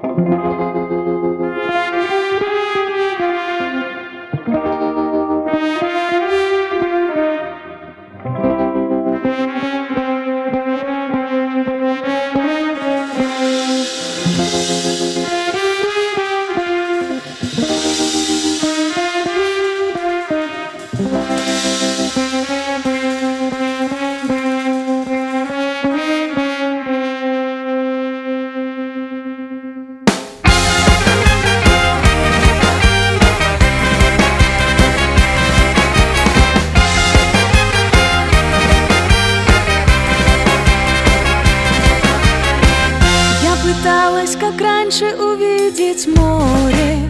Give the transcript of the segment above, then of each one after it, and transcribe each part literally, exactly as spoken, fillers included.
Пыталась, как раньше, увидеть море,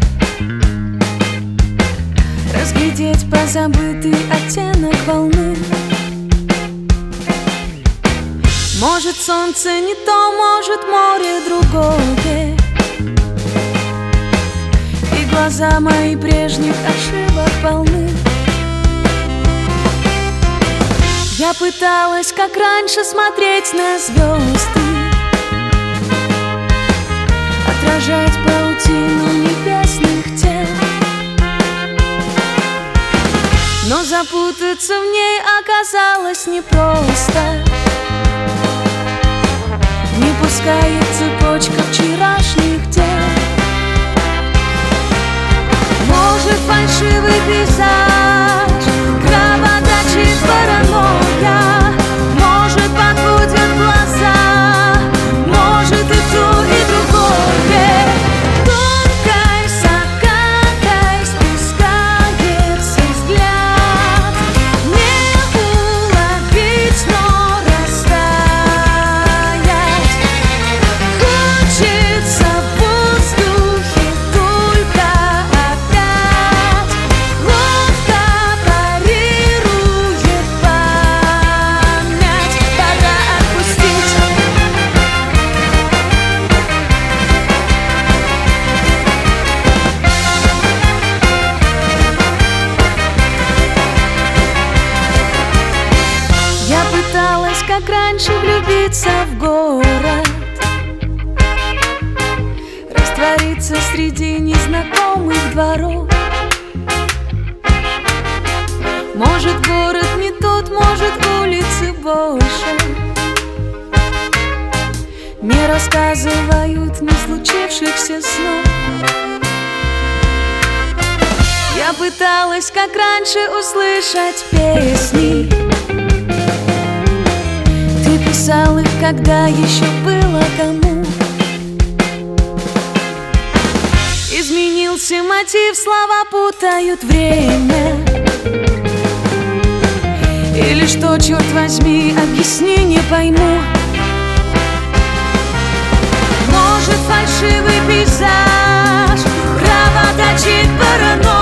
разглядеть позабытый оттенок волны. Может, солнце не то, может, море другое, и глаза мои прежних ошибок полны. Я пыталась, как раньше, смотреть на звезды, отражать паутину небесных тел, но запутаться в ней оказалось непросто. Не пускает цепочка вчерашних дел. Может, фальшивый пейзаж кровоточит паранойя, может, подводят глаза, может, и то, и другое. Тонкой закатой спускается взгляд, не уловить, но растаять. Хочется в воздухе только опять, ловко парирует память. Пора отпустить. Я пыталась, как раньше, влюбиться в город, раствориться среди незнакомых дворов. Может, город не тот, может, улицы больше не рассказывают не случившихся снов. Я пыталась, как раньше, услышать песни. Ты писал их, когда еще было кому. Изменился мотив, слова путают время. Или что, черт возьми, объясни, не пойму. Может, фальшивый пейзаж кровоточит паранойя.